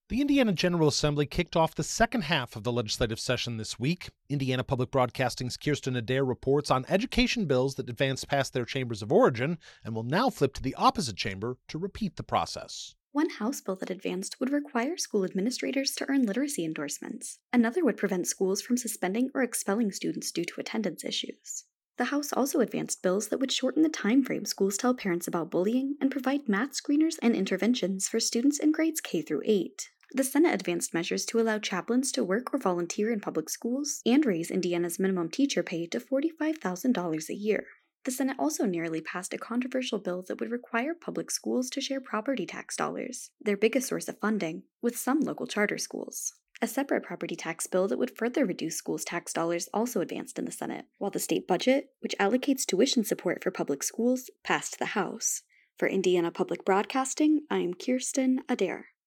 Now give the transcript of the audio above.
The Indiana General Assembly kicked off the second half of the legislative session this week. Indiana Public Broadcasting's Kirsten Adair reports on education bills that advanced past their chambers of origin and will now flip to the opposite chamber to repeat the process. One House bill that advanced would require school administrators to earn literacy endorsements. Another would prevent schools from suspending or expelling students due to attendance issues. The House also advanced bills that would shorten the time frame schools tell parents about bullying and provide math screeners and interventions for students in grades K through 8. The Senate advanced measures to allow chaplains to work or volunteer in public schools and raise Indiana's minimum teacher pay to $45,000 a year. The Senate also narrowly passed a controversial bill that would require public schools to share property tax dollars, their biggest source of funding, with some local charter schools. A separate property tax bill that would further reduce schools' tax dollars also advanced in the Senate, while the state budget, which allocates tuition support for public schools, passed the House. For Indiana Public Broadcasting, I'm Kirsten Adair.